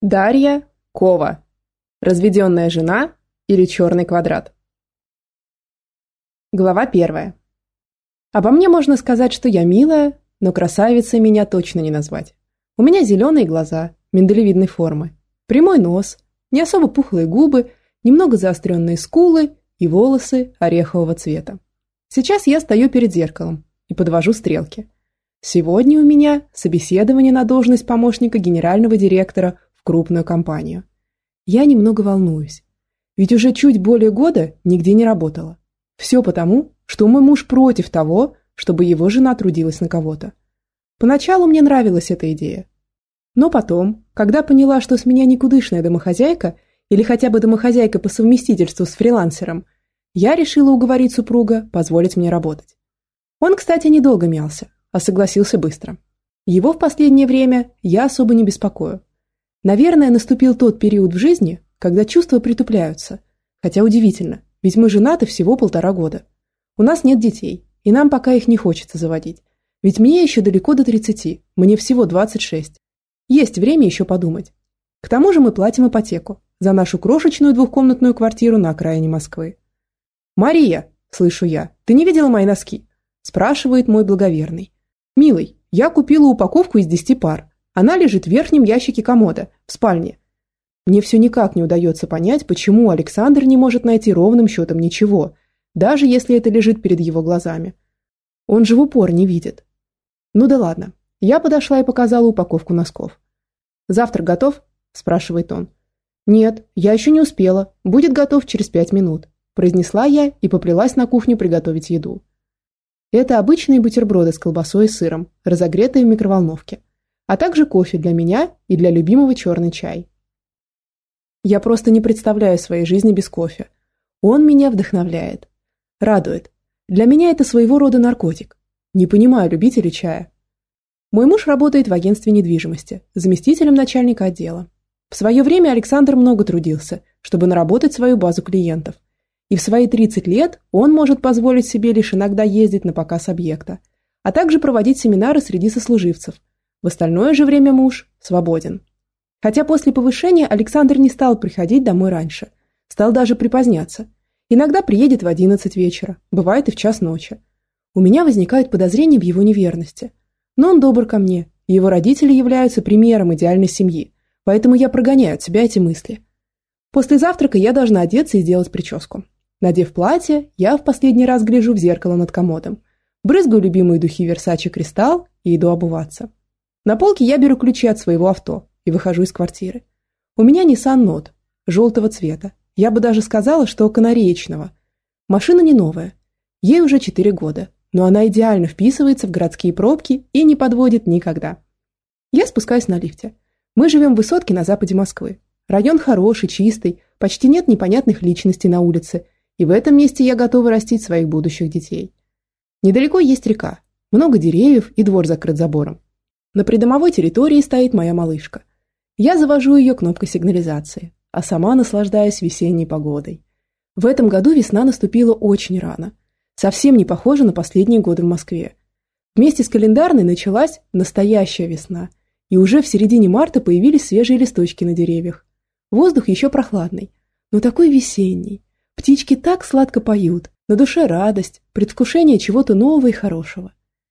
Дарья Кова. Разведенная жена или черный квадрат. Глава 1. Обо мне можно сказать, что я милая, но красавицей меня точно не назвать. У меня зеленые глаза, миндалевидной формы, прямой нос, не особо пухлые губы, немного заостренные скулы и волосы орехового цвета. Сейчас я стою перед зеркалом и подвожу стрелки. Сегодня у меня собеседование на должность помощника генерального директора в крупную компанию. Я немного волнуюсь, ведь уже чуть более года нигде не работала. Все потому, что мой муж против того, чтобы его жена трудилась на кого-то. Поначалу мне нравилась эта идея. Но потом, когда поняла, что с меня никудышная домохозяйка или хотя бы домохозяйка по совместительству с фрилансером, я решила уговорить супруга позволить мне работать. Он, кстати, недолго мялся, а согласился быстро. Его в последнее время я особо не беспокою. Наверное, наступил тот период в жизни, когда чувства притупляются. Хотя удивительно, ведь мы женаты всего 1,5 года. У нас нет детей, и нам пока их не хочется заводить. Ведь мне еще далеко до 30, мне всего 26. Есть время еще подумать. К тому же мы платим ипотеку за нашу крошечную двухкомнатную квартиру на окраине Москвы. «Мария!» – слышу я. «Ты не видела мои носки?» – спрашивает мой благоверный. «Милый, я купила упаковку из 10 пар. Она лежит в верхнем ящике комода, в спальне. Мне все никак не удается понять, почему Александр не может найти ровным счетом ничего, даже если это лежит перед его глазами. Он же в упор не видит. Ну да ладно, я подошла и показала упаковку носков. «Завтрак готов?» – спрашивает он. «Нет, я еще не успела, будет готов через 5 минут», – произнесла я и поплелась на кухню приготовить еду. Это обычные бутерброды с колбасой и сыром, разогретые в микроволновке, а также кофе для меня и для любимого черный чай. Я просто не представляю своей жизни без кофе. Он меня вдохновляет. Радует. Для меня это своего рода наркотик. Не понимаю любителей чая. Мой муж работает в агентстве недвижимости, заместителем начальника отдела. В свое время Александр много трудился, чтобы наработать свою базу клиентов. И в свои 30 лет он может позволить себе лишь иногда ездить на показ объекта, а также проводить семинары среди сослуживцев. В остальное же время муж свободен. Хотя после повышения Александр не стал приходить домой раньше. Стал даже припоздняться. Иногда приедет в 11 вечера, бывает и в 1 ночи. У меня возникают подозрения в его неверности. Но он добр ко мне, и его родители являются примером идеальной семьи, поэтому я прогоняю от себя эти мысли. После завтрака я должна одеться и сделать прическу. Надев платье, я в последний раз гляжу в зеркало над комодом, брызгаю любимые духи Versace Cristal и иду обуваться. На полке я беру ключи от своего авто и выхожу из квартиры. У меня Nissan Note, желтого цвета. Я бы даже сказала, что канареечного. Машина не новая. Ей уже 4 года, но она идеально вписывается в городские пробки и не подводит никогда. Я спускаюсь на лифте. Мы живем в высотке на западе Москвы. Район хороший, чистый, почти нет непонятных личностей на улице, и в этом месте я готова растить своих будущих детей. Недалеко есть река, много деревьев и двор закрыт забором. На придомовой территории стоит моя малышка. Я завожу ее кнопкой сигнализации, а сама наслаждаюсь весенней погодой. В этом году весна наступила очень рано. Совсем не похожа на последние годы в Москве. Вместе с календарной началась настоящая весна, и уже в середине марта появились свежие листочки на деревьях. Воздух еще прохладный, но такой весенний. Птички так сладко поют, на душе радость, предвкушение чего-то нового и хорошего.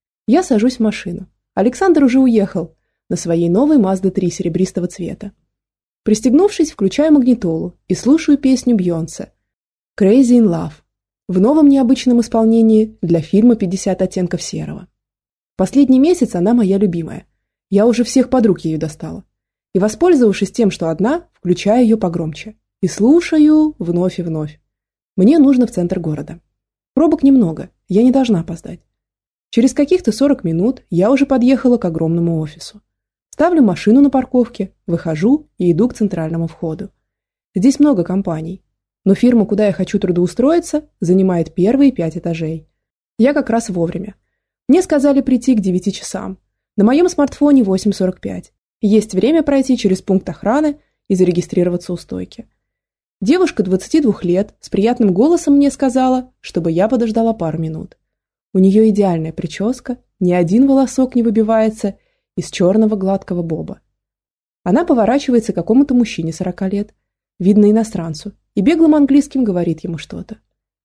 Я сажусь в машину. Александр уже уехал на своей новой Mazda 3 серебристого цвета. Пристегнувшись, включаю магнитолу и слушаю песню Бейонсе «Crazy in Love» в новом необычном исполнении для фильма «50 оттенков серого». Последний месяц она моя любимая. Я уже всех подруг ею достала. И, воспользовавшись тем, что одна, включаю ее погромче. И слушаю вновь и вновь. Мне нужно в центр города. Пробок немного, я не должна опоздать. Через каких-то 40 минут я уже подъехала к огромному офису. Ставлю машину на парковке, выхожу и иду к центральному входу. Здесь много компаний, но фирма, куда я хочу трудоустроиться, занимает первые 5 этажей. Я как раз вовремя. Мне сказали прийти к 9 часам. На моем смартфоне 8:45. Есть время пройти через пункт охраны и зарегистрироваться у стойки. Девушка 22 лет с приятным голосом мне сказала, чтобы я подождала пару минут. У нее идеальная прическа, ни один волосок не выбивается из черного гладкого боба. Она поворачивается к какому-то мужчине 40 лет, видно иностранцу, и беглым английским говорит ему что-то.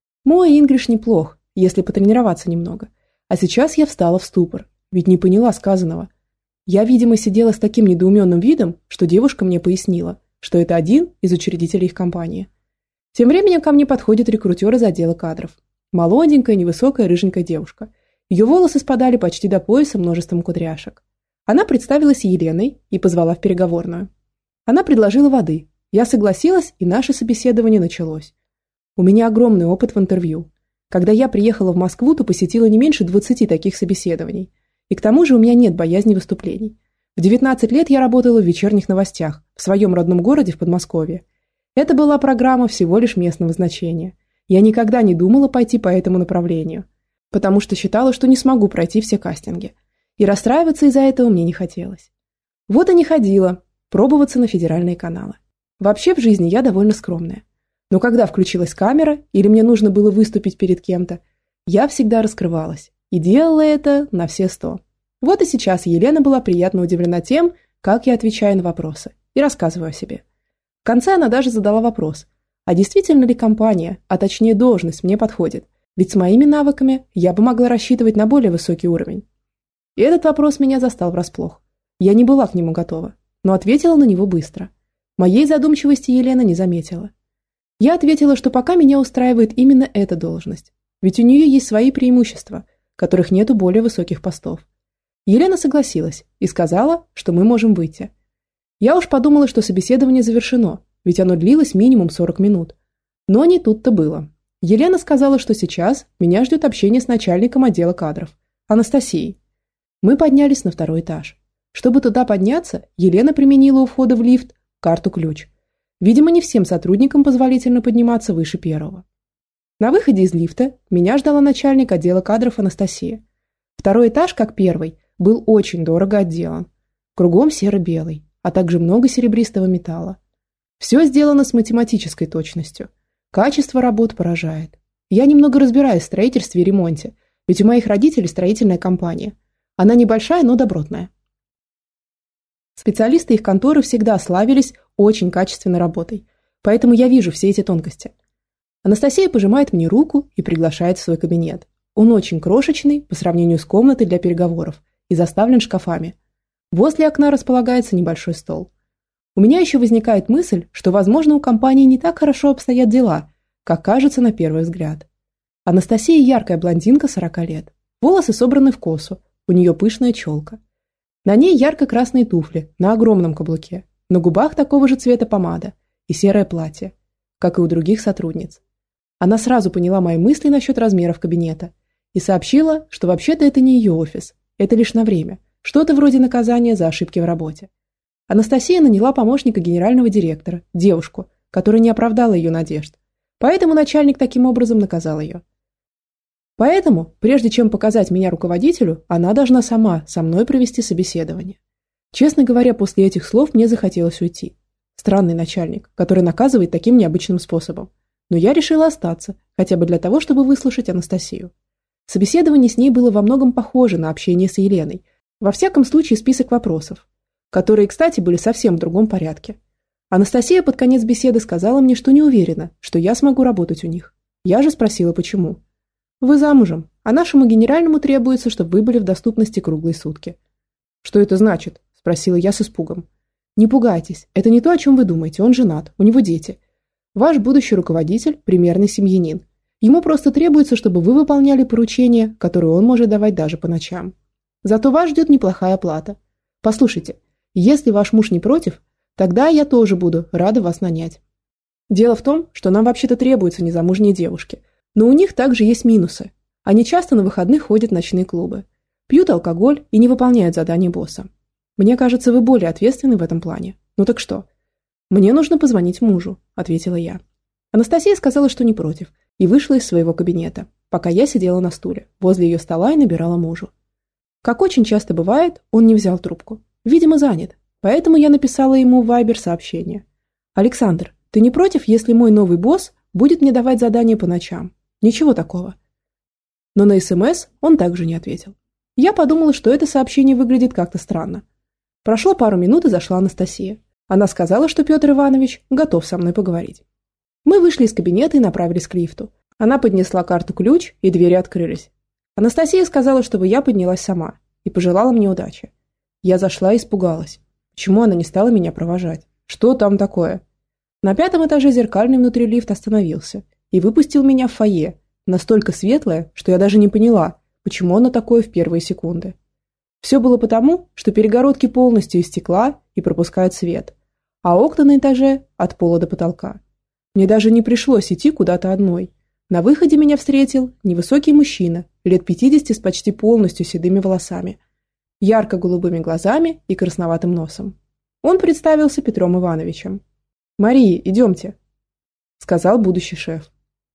Мой инглиш неплох, если потренироваться немного. А сейчас я встала в ступор, ведь не поняла сказанного. Я, видимо, сидела с таким недоуменным видом, что девушка мне пояснила, что это один из учредителей их компании. Тем временем ко мне подходит рекрутер из отдела кадров. Молоденькая, невысокая, рыженькая девушка. Ее волосы спадали почти до пояса множеством кудряшек. Она представилась Еленой и позвала в переговорную. Она предложила воды. Я согласилась, и наше собеседование началось. У меня огромный опыт в интервью. Когда я приехала в Москву, то посетила не меньше 20 таких собеседований. И к тому же у меня нет боязни выступлений. В 19 лет я работала в вечерних новостях в своем родном городе в Подмосковье. Это была программа всего лишь местного значения. Я никогда не думала пойти по этому направлению, потому что считала, что не смогу пройти все кастинги. И расстраиваться из-за этого мне не хотелось. Вот и не ходила пробоваться на федеральные каналы. Вообще в жизни я довольно скромная. Но когда включилась камера или мне нужно было выступить перед кем-то, я всегда раскрывалась и делала это на все 100. Вот и сейчас Елена была приятно удивлена тем, как я отвечаю на вопросы и рассказываю о себе. В конце она даже задала вопрос, а действительно ли компания, а точнее должность мне подходит, ведь с моими навыками я бы могла рассчитывать на более высокий уровень. И этот вопрос меня застал врасплох. Я не была к нему готова, но ответила на него быстро. Моей задумчивости Елена не заметила. Я ответила, что пока меня устраивает именно эта должность, ведь у нее есть свои преимущества, которых нет у более высоких постов. Елена согласилась и сказала, что мы можем выйти. Я уж подумала, что собеседование завершено, ведь оно длилось минимум 40 минут. Но не тут-то было. Елена сказала, что сейчас меня ждет общение с начальником отдела кадров, Анастасией. Мы поднялись на 2-й этаж. Чтобы туда подняться, Елена применила у входа в лифт карту-ключ. Видимо, не всем сотрудникам позволительно подниматься выше 1-го. На выходе из лифта меня ждала начальник отдела кадров Анастасия. 2-й этаж, как 1-й, был очень дорого отделан. Кругом серо-белый, а также много серебристого металла. Все сделано с математической точностью. Качество работ поражает. Я немного разбираюсь в строительстве и ремонте, ведь у моих родителей строительная компания. Она небольшая, но добротная. Специалисты их конторы всегда славились очень качественной работой, поэтому я вижу все эти тонкости. Анастасия пожимает мне руку и приглашает в свой кабинет. Он очень крошечный по сравнению с комнатой для переговоров и заставлен шкафами. Возле окна располагается небольшой стол. У меня еще возникает мысль, что, возможно, у компании не так хорошо обстоят дела, как кажется на первый взгляд. Анастасия яркая блондинка 40 лет. Волосы собраны в косу, у нее пышная челка. На ней ярко-красные туфли на огромном каблуке, на губах такого же цвета помада и серое платье, как и у других сотрудниц. Она сразу поняла мои мысли насчет размеров кабинета и сообщила, что вообще-то это не ее офис, это лишь на время, что-то вроде наказания за ошибки в работе. Анастасия наняла помощника генерального директора, девушку, которая не оправдала ее надежд, поэтому начальник таким образом наказал ее. Поэтому, прежде чем показать меня руководителю, она должна сама со мной провести собеседование. Честно говоря, после этих слов мне захотелось уйти. Странный начальник, который наказывает таким необычным способом. Но я решила остаться, хотя бы для того, чтобы выслушать Анастасию. Собеседование с ней было во многом похоже на общение с Еленой. Во всяком случае, список вопросов, которые, кстати, были совсем в другом порядке. Анастасия под конец беседы сказала мне, что не уверена, что я смогу работать у них. Я же спросила, почему. «Вы замужем, а нашему генеральному требуется, чтобы вы были в доступности круглые сутки». «Что это значит?» – спросила я с испугом. «Не пугайтесь, это не то, о чем вы думаете, он женат, у него дети. Ваш будущий руководитель – примерный семьянин. Ему просто требуется, чтобы вы выполняли поручения, которые он может давать даже по ночам. Зато вас ждет неплохая оплата. Послушайте, если ваш муж не против, тогда я тоже буду рада вас нанять. Дело в том, что нам вообще-то требуются незамужние девушки, но у них также есть минусы. Они часто на выходных ходят в ночные клубы, пьют алкоголь и не выполняют задания босса. Мне кажется, вы более ответственны в этом плане. Ну так что?» «Мне нужно позвонить мужу», – ответила я. Анастасия сказала, что не против, и вышла из своего кабинета, пока я сидела на стуле, возле ее стола и набирала мужу. Как очень часто бывает, он не взял трубку. Видимо, занят, поэтому я написала ему в Вайбер сообщение. «Александр, ты не против, если мой новый босс будет мне давать задания по ночам? Ничего такого». Но на СМС он также не ответил. Я подумала, что это сообщение выглядит как-то странно. Прошло пару минут, и зашла Анастасия. Она сказала, что Петр Иванович готов со мной поговорить. Мы вышли из кабинета и направились к лифту. Она поднесла карту-ключ, и двери открылись. Анастасия сказала, чтобы я поднялась сама, и пожелала мне удачи. Я зашла и испугалась. Почему она не стала меня провожать? Что там такое? На 5-м этаже зеркальный внутри лифт остановился и выпустил меня в фойе, настолько светлое, что я даже не поняла, почему оно такое в первые секунды. Все было потому, что перегородки полностью из стекла и пропускают свет, а окна на этаже от пола до потолка. Мне даже не пришлось идти куда-то одной. На выходе меня встретил невысокий мужчина, лет 50 с почти полностью седыми волосами, ярко-голубыми глазами и красноватым носом. Он представился Петром Ивановичем. «Мария, идемте», – сказал будущий шеф.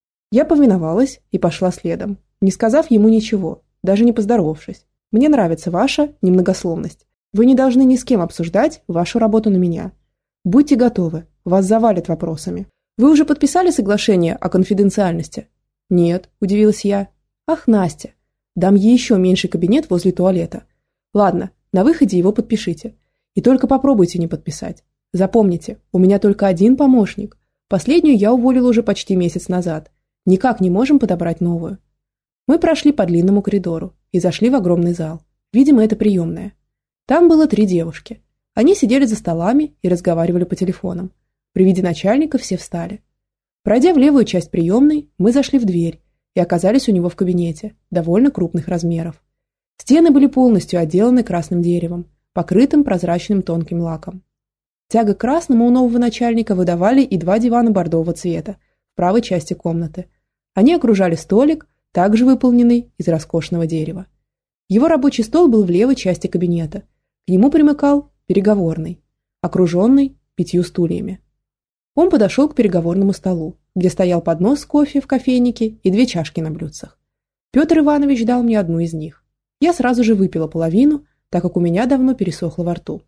Я повиновалась и пошла следом, не сказав ему ничего, даже не поздоровавшись. Мне нравится ваша немногословность. Вы не должны ни с кем обсуждать вашу работу на меня. Будьте готовы, вас завалят вопросами. Вы уже подписали соглашение о конфиденциальности? Нет, удивилась я. Ах, Настя, дам ей еще меньший кабинет возле туалета. Ладно, на выходе его подпишите. И только попробуйте не подписать. Запомните, у меня только один помощник. Последнюю я уволила уже почти месяц назад. Никак не можем подобрать новую. Мы прошли по длинному коридору и зашли в огромный зал. Видимо, это приемная. Там было 3 девушки. Они сидели за столами и разговаривали по телефонам. При виде начальника все встали. Пройдя в левую часть приемной, мы зашли в дверь и оказались у него в кабинете, довольно крупных размеров. Стены были полностью отделаны красным деревом, покрытым прозрачным тонким лаком. Тяга к красному у нового начальника выдавали и 2 дивана бордового цвета в правой части комнаты. Они окружали столик, также выполненный из роскошного дерева. Его рабочий стол был в левой части кабинета. К нему примыкал переговорный, окруженный 5 стульями. Он подошел к переговорному столу, где стоял поднос с кофе в кофейнике и 2 чашки на блюдцах. Петр Иванович дал мне одну из них. Я сразу же выпила половину, так как у меня давно пересохло во рту.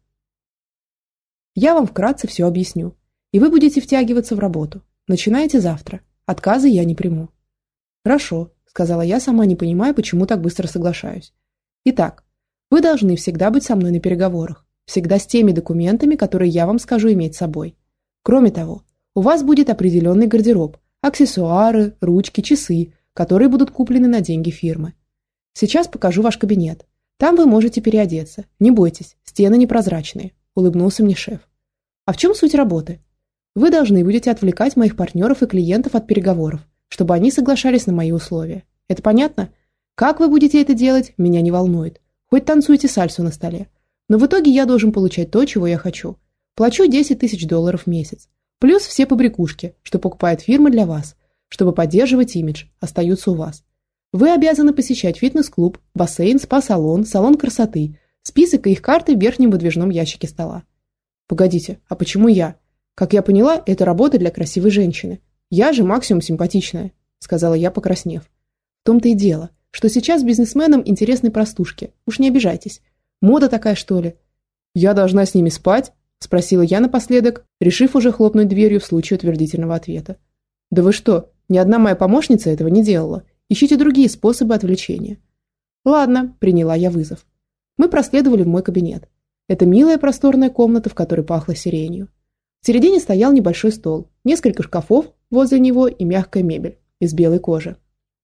Я вам вкратце все объясню, и вы будете втягиваться в работу. Начинайте завтра. Отказы я не приму. Хорошо, сказала я, сама не понимая, почему так быстро соглашаюсь. Итак, вы должны всегда быть со мной на переговорах, всегда с теми документами, которые я вам скажу иметь с собой. Кроме того, у вас будет определенный гардероб, аксессуары, ручки, часы, которые будут куплены на деньги фирмы. Сейчас покажу ваш кабинет. Там вы можете переодеться. Не бойтесь, стены непрозрачные, улыбнулся мне шеф. А в чем суть работы? Вы должны будете отвлекать моих партнеров и клиентов от переговоров, чтобы они соглашались на мои условия. Это понятно? Как вы будете это делать, меня не волнует. Хоть танцуйте сальсу на столе. Но в итоге я должен получать то, чего я хочу. Плачу $10 000 в месяц. Плюс все побрякушки, что покупает фирма для вас, чтобы поддерживать имидж, остаются у вас. Вы обязаны посещать фитнес-клуб, бассейн, спа-салон, салон красоты. Список и их карты в верхнем выдвижном ящике стола. Погодите, а почему я? Как я поняла, это работа для красивой женщины. Я же максимум симпатичная, сказала я, покраснев. В том-то и дело, что сейчас бизнесменам интересны простушки. Уж не обижайтесь. Мода такая, что ли? Я должна с ними спать? Спросила я напоследок, решив уже хлопнуть дверью в случае утвердительного ответа. Да вы что, ни одна моя помощница этого не делала. Ищите другие способы отвлечения. Ладно, приняла я вызов. Мы проследовали в мой кабинет. Это милая просторная комната, в которой пахло сиренью. В середине стоял небольшой стол, несколько шкафов возле него и мягкая мебель из белой кожи.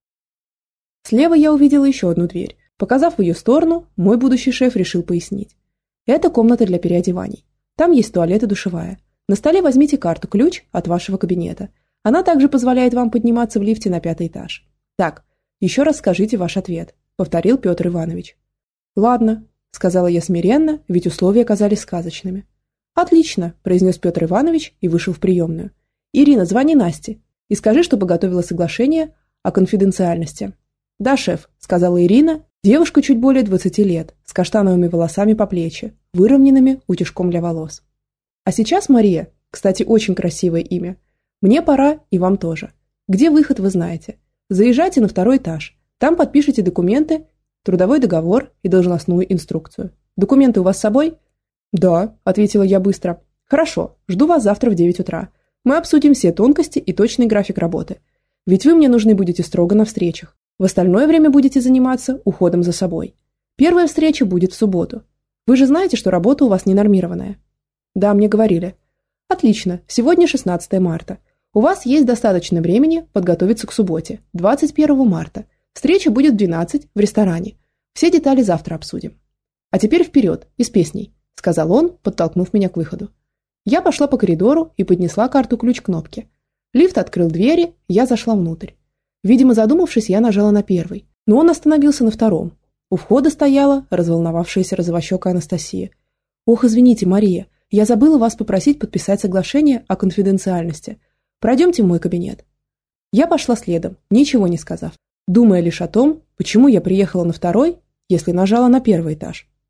Слева я увидела еще одну дверь. Показав в ее сторону, мой будущий шеф решил пояснить. Это комната для переодеваний. Там есть туалет и душевая. На столе возьмите карту-ключ от вашего кабинета. Она также позволяет вам подниматься в лифте на 5-й этаж. Так, еще раз скажите ваш ответ, повторил Петр Иванович. Ладно, сказала я смиренно, ведь условия казались сказочными. Отлично, произнес Петр Иванович и вышел в приемную. Ирина, звони Насте и скажи, чтобы готовила соглашение о конфиденциальности. Да, шеф, сказала Ирина, девушка чуть более 20 лет, с каштановыми волосами по плечи, выровненными утюжком для волос. А сейчас Мария, кстати, очень красивое имя. Мне пора, и вам тоже. Где выход, вы знаете. Заезжайте на 2-й этаж. Там подпишите документы, трудовой договор и должностную инструкцию. Документы у вас с собой? Да, ответила я быстро. Хорошо, жду вас завтра в 9 утра. Мы обсудим все тонкости и точный график работы. Ведь вы мне нужны будете строго на встречах. В остальное время будете заниматься уходом за собой. Первая встреча будет в субботу. Вы же знаете, что работа у вас ненормированная?» «Да, мне говорили». «Отлично. Сегодня 16 марта. У вас есть достаточно времени подготовиться к субботе, 21 марта. Встреча будет в 12 в ресторане. Все детали завтра обсудим. А теперь вперед, и с песней», – сказал он, подтолкнув меня к выходу. Я пошла по коридору и поднесла карту-ключ к кнопке. Лифт открыл двери, я зашла внутрь. Видимо, задумавшись, я нажала на первый, но он остановился на втором. У входа стояла разволновавшаяся розовощекая Анастасия. «Ох, извините, Мария, я забыла вас попросить подписать соглашение о конфиденциальности. Пройдемте в мой кабинет». Я пошла следом, ничего не сказав, думая лишь о том, почему я приехала на второй, если нажала на первый этаж.